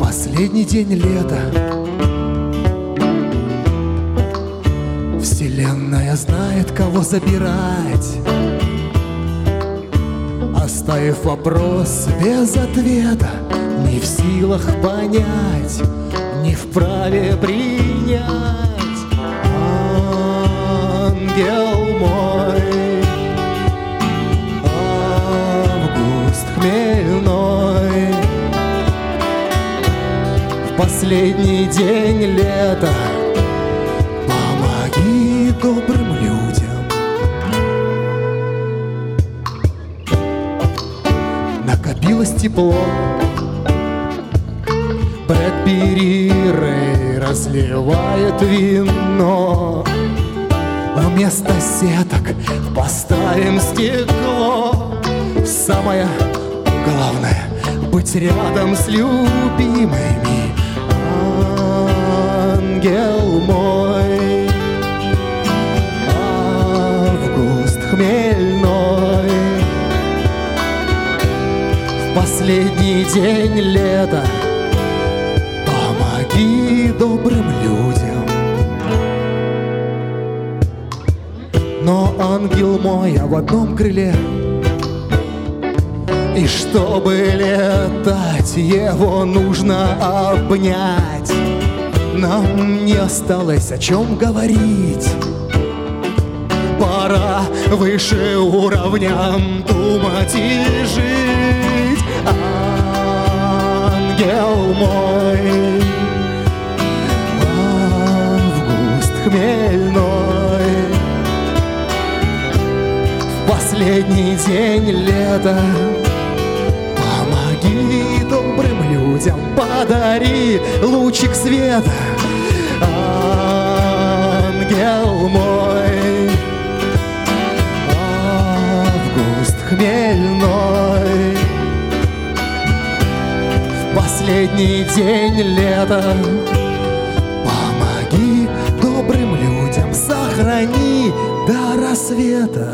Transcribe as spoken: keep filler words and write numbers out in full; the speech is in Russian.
Последний день лета. Вселенная знает, кого забирать, оставив вопрос без ответа. Не в силах понять, не вправе принять. Ангел мой, август хмельной, в последний день лета помоги добрым людям. Накопилось тепло, Брэдбери Рэй разливает вино, а вместо сеток поставим стекло. Самое главное — быть рядом с любимыми. Ангел мой, август хмельной, в последний день лета помоги добрым людям. Но ангел мой, а в одном крыле, и чтобы летать, его нужно обнять. Нам не осталось о чем говорить, пора выше уровням думать и жить. Ангел мой, август хмельной, в последний день лета помоги добрым людям, подари лучик света. Ангел мой, август хмельной, в последний день лета помоги добрым людям, сохрани до рассвета.